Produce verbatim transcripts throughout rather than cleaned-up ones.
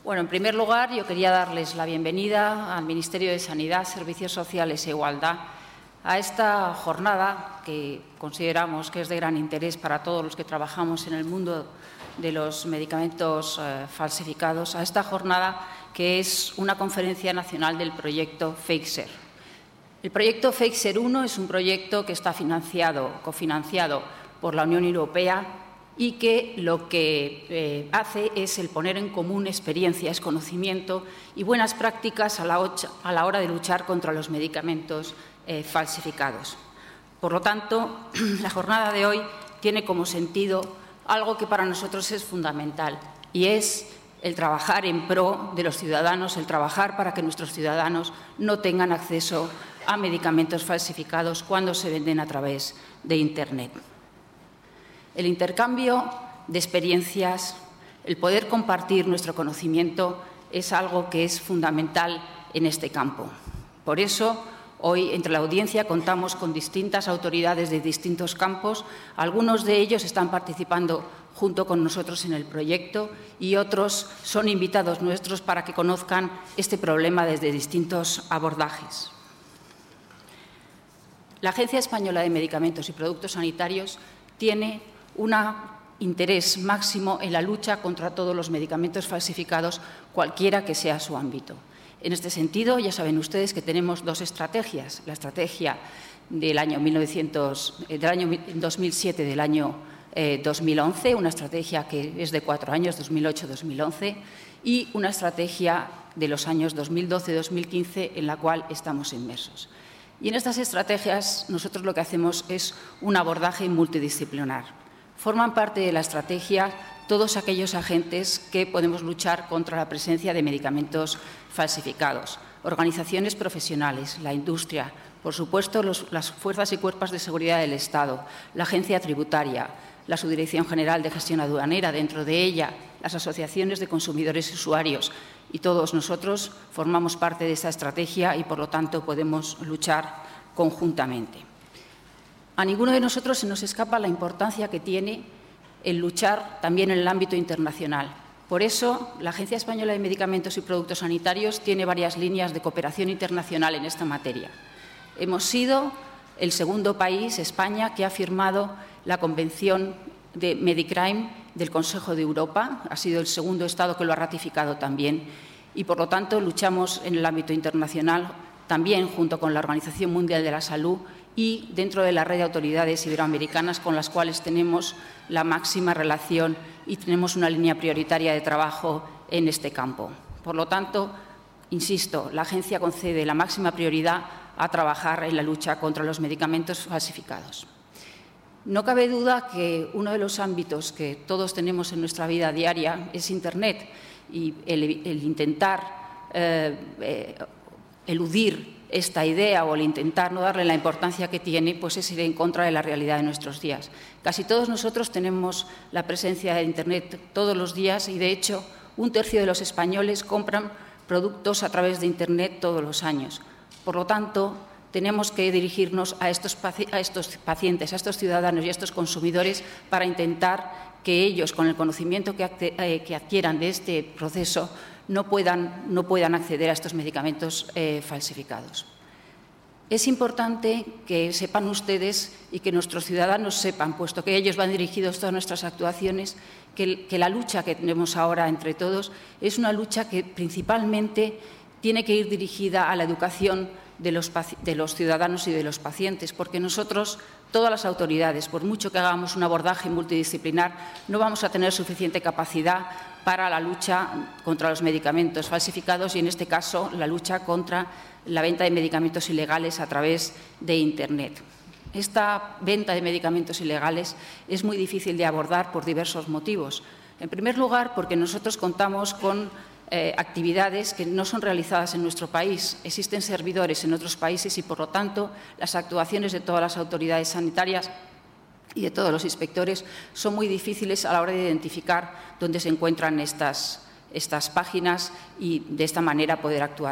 Bueno, en primer lugar, yo quería darles la bienvenida al Ministerio de Sanidad, Servicios Sociales e Igualdad a esta jornada que consideramos que es de gran interés para todos los que trabajamos en el mundo de los medicamentos eh, falsificados, a esta jornada que es una conferencia nacional del proyecto FAKESHARE. El proyecto FAKESHARE uno es un proyecto que está financiado, cofinanciado por la Unión Europea y que lo que eh, hace es el poner en común experiencias, conocimiento y buenas prácticas a la, a la hora de luchar contra los medicamentos eh, falsificados. Por lo tanto, la jornada de hoy tiene como sentido algo que para nosotros es fundamental y es el trabajar en pro de los ciudadanos, el trabajar para que nuestros ciudadanos no tengan acceso a medicamentos falsificados cuando se venden a través de Internet. El intercambio de experiencias, el poder compartir nuestro conocimiento es algo que es fundamental en este campo. Por eso, hoy entre la audiencia contamos con distintas autoridades de distintos campos. Algunos de ellos están participando junto con nosotros en el proyecto y otros son invitados nuestros para que conozcan este problema desde distintos abordajes. La Agencia Española de Medicamentos y Productos Sanitarios tiene un interés máximo en la lucha contra todos los medicamentos falsificados, cualquiera que sea su ámbito. En este sentido, ya saben ustedes que tenemos dos estrategias. La estrategia del año, mil novecientos, del año dos mil siete, del año eh, dos mil once, una estrategia que es de cuatro años, dos mil ocho a dos mil once, y una estrategia de los años dos mil doce a dos mil quince en la cual estamos inmersos. Y en estas estrategias nosotros lo que hacemos es un abordaje multidisciplinar. Forman parte de la estrategia todos aquellos agentes que podemos luchar contra la presencia de medicamentos falsificados, organizaciones profesionales, la industria, por supuesto los, las fuerzas y cuerpos de seguridad del Estado, la agencia tributaria, la Subdirección General de Gestión Aduanera, dentro de ella las asociaciones de consumidores y usuarios, y todos nosotros formamos parte de esta estrategia y, por lo tanto, podemos luchar conjuntamente. A ninguno de nosotros se nos escapa la importancia que tiene el luchar también en el ámbito internacional. Por eso, la Agencia Española de Medicamentos y Productos Sanitarios tiene varias líneas de cooperación internacional en esta materia. Hemos sido el segundo país, España, que ha firmado la Convención de Medicrime del Consejo de Europa. Ha sido el segundo Estado que lo ha ratificado también y, por lo tanto, luchamos en el ámbito internacional también junto con la Organización Mundial de la Salud y dentro de la red de autoridades iberoamericanas con las cuales tenemos la máxima relación y tenemos una línea prioritaria de trabajo en este campo. Por lo tanto, insisto, la agencia concede la máxima prioridad a trabajar en la lucha contra los medicamentos falsificados. No cabe duda que uno de los ámbitos que todos tenemos en nuestra vida diaria es Internet y el, el intentar eh, eh, eludir esta idea o el intentar no darle la importancia que tiene, pues es ir en contra de la realidad de nuestros días. Casi todos nosotros tenemos la presencia de Internet todos los días y, de hecho, un tercio de los españoles compran productos a través de Internet todos los años. Por lo tanto, tenemos que dirigirnos a estos, a estos pacientes, a estos ciudadanos y a estos consumidores para intentar que ellos, con el conocimiento que, eh, que adquieran de este proceso, no puedan, no puedan acceder a estos medicamentos eh, falsificados. Es importante que sepan ustedes y que nuestros ciudadanos sepan, puesto que ellos van dirigidos todas nuestras actuaciones, que, que la lucha que tenemos ahora entre todos es una lucha que principalmente tiene que ir dirigida a la educación de los, de los ciudadanos y de los pacientes, porque nosotros, todas las autoridades, por mucho que hagamos un abordaje multidisciplinar, no vamos a tener suficiente capacidad para la lucha contra los medicamentos falsificados y, en este caso, la lucha contra la venta de medicamentos ilegales a través de Internet. Esta venta de medicamentos ilegales es muy difícil de abordar por diversos motivos. En primer lugar, porque nosotros contamos con eh, actividades que no son realizadas en nuestro país. Existen servidores en otros países y, por lo tanto, las actuaciones de todas las autoridades sanitarias y de todos los inspectores son muy difíciles a la hora de identificar dónde se encuentran estas, estas páginas y, de esta manera, poder actuar.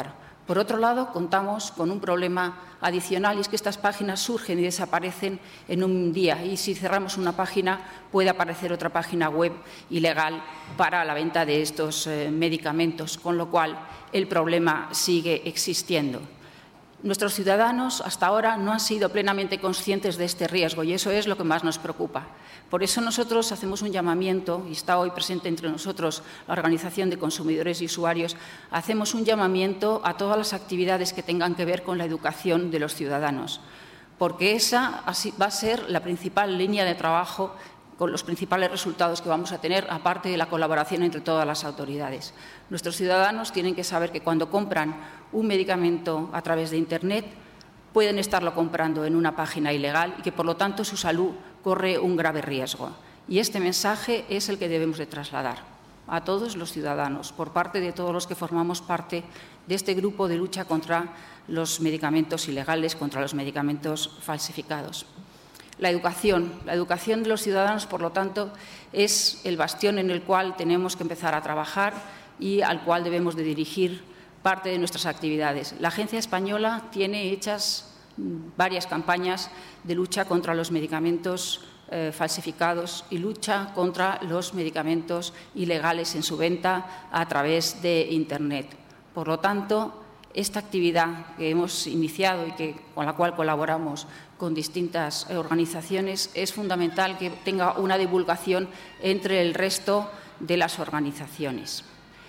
Por otro lado, contamos con un problema adicional y es que estas páginas surgen y desaparecen en un día y si cerramos una página puede aparecer otra página web ilegal para la venta de estos eh, medicamentos, con lo cual el problema sigue existiendo. Nuestros ciudadanos hasta ahora no han sido plenamente conscientes de este riesgo y eso es lo que más nos preocupa. Por eso nosotros hacemos un llamamiento, y está hoy presente entre nosotros la Organización de Consumidores y Usuarios, hacemos un llamamiento a todas las actividades que tengan que ver con la educación de los ciudadanos, porque esa va a ser la principal línea de trabajo con los principales resultados que vamos a tener, aparte de la colaboración entre todas las autoridades. Nuestros ciudadanos tienen que saber que cuando compran un medicamento a través de Internet pueden estarlo comprando en una página ilegal y que, por lo tanto, su salud corre un grave riesgo. Y este mensaje es el que debemos de trasladar a todos los ciudadanos, por parte de todos los que formamos parte de este grupo de lucha contra los medicamentos ilegales, contra los medicamentos falsificados. La educación. La educación de los ciudadanos, por lo tanto, es el bastión en el cual tenemos que empezar a trabajar y al cual debemos de dirigir parte de nuestras actividades. La Agencia Española tiene hechas varias campañas de lucha contra los medicamentos eh, falsificados y lucha contra los medicamentos ilegales en su venta a través de Internet. Por lo tanto, esta actividad que hemos iniciado y que, con la cual colaboramos con distintas organizaciones es fundamental que tenga una divulgación entre el resto de las organizaciones.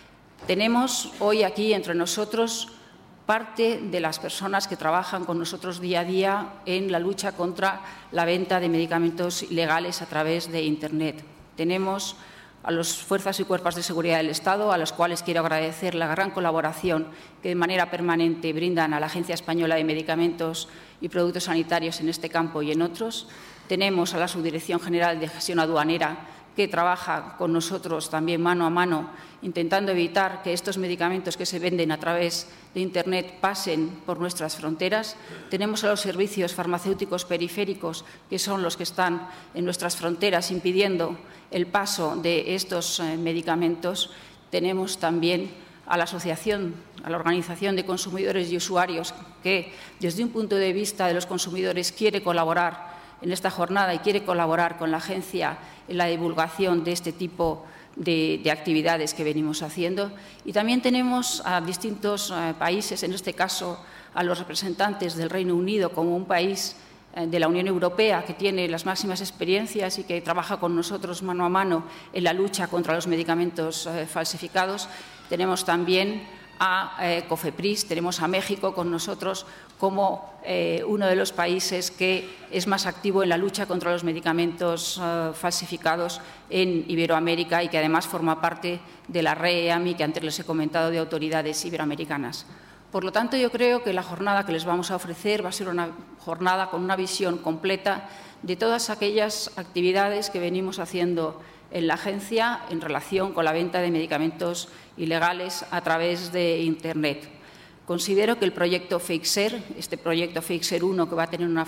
Tenemos hoy aquí entre nosotros parte de las personas que trabajan con nosotros día a día en la lucha contra la venta de medicamentos ilegales a través de Internet. Tenemos a las fuerzas y cuerpos de seguridad del Estado, a los cuales quiero agradecer la gran colaboración que de manera permanente brindan a la Agencia Española de Medicamentos y Productos Sanitarios en este campo y en otros. Tenemos a la Subdirección General de Gestión Aduanera, que trabaja con nosotros también mano a mano, intentando evitar que estos medicamentos que se venden a través de Internet pasen por nuestras fronteras. Tenemos a los servicios farmacéuticos periféricos, que son los que están en nuestras fronteras impidiendo el paso de estos eh, medicamentos. Tenemos también a la Asociación, a la Organización de Consumidores y Usuarios, que desde un punto de vista de los consumidores quiere colaborar en esta jornada y quiere colaborar con la agencia en la divulgación de este tipo de, de actividades que venimos haciendo. Y también tenemos a distintos eh, países, en este caso a los representantes del Reino Unido como un país eh, de la Unión Europea que tiene las máximas experiencias y que trabaja con nosotros mano a mano en la lucha contra los medicamentos eh, falsificados. Tenemos también a eh, COFEPRIS, tenemos a México con nosotros como eh, uno de los países que es más activo en la lucha contra los medicamentos eh, falsificados en Iberoamérica y que además forma parte de la red E A M I que antes les he comentado de autoridades iberoamericanas. Por lo tanto, yo creo que la jornada que les vamos a ofrecer va a ser una jornada con una visión completa de todas aquellas actividades que venimos haciendo en la agencia en relación con la venta de medicamentos ilegales a través de Internet. Considero que el proyecto FAKESHARE, este proyecto FAKESHARE uno, que va a tener una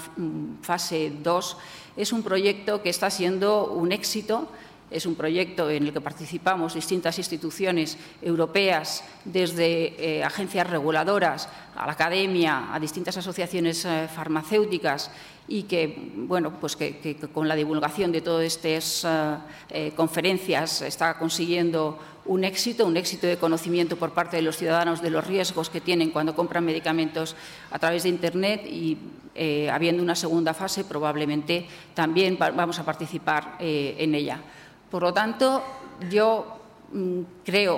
fase dos, es un proyecto que está siendo un éxito. Es un proyecto en el que participamos distintas instituciones europeas, desde eh, agencias reguladoras a la academia, a distintas asociaciones eh, farmacéuticas y que, bueno, pues que, que, que con la divulgación de todas estas eh, eh, conferencias está consiguiendo un éxito, un éxito de conocimiento por parte de los ciudadanos de los riesgos que tienen cuando compran medicamentos a través de Internet y, eh, habiendo una segunda fase, probablemente también vamos a participar eh, en ella. Por lo tanto, yo mmm, creo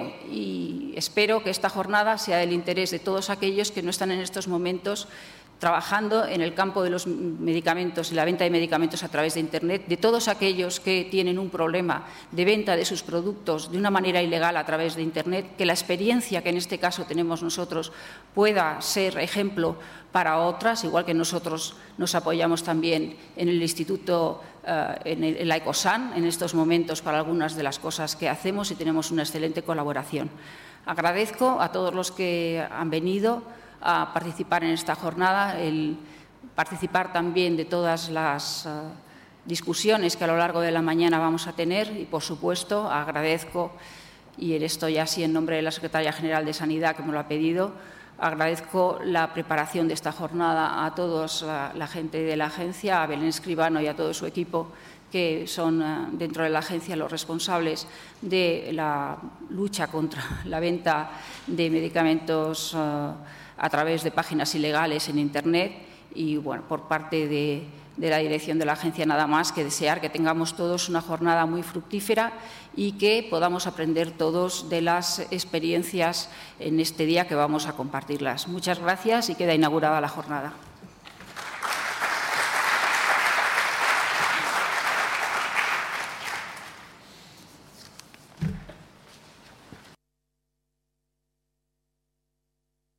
y espero que esta jornada sea del interés de todos aquellos que no están en estos momentos trabajando en el campo de los medicamentos y la venta de medicamentos a través de Internet, de todos aquellos que tienen un problema de venta de sus productos de una manera ilegal a través de Internet, que la experiencia que en este caso tenemos nosotros pueda ser ejemplo para otras, igual que nosotros nos apoyamos también en el Instituto, uh, en, el, en la ECOSAN, en estos momentos para algunas de las cosas que hacemos y tenemos una excelente colaboración. Agradezco a todos los que han venido a participar en esta jornada, el participar también de todas las uh, discusiones que a lo largo de la mañana vamos a tener y, por supuesto, agradezco, y esto ya sí en nombre de la Secretaria General de Sanidad que me lo ha pedido, agradezco la preparación de esta jornada a todos, la, la gente de la agencia, a Belén Escribano y a todo su equipo, que son dentro de la agencia los responsables de la lucha contra la venta de medicamentos a través de páginas ilegales en Internet. Y, bueno, por parte de, de la dirección de la agencia, nada más que desear que tengamos todos una jornada muy fructífera y que podamos aprender todos de las experiencias en este día que vamos a compartirlas. Muchas gracias y queda inaugurada la jornada.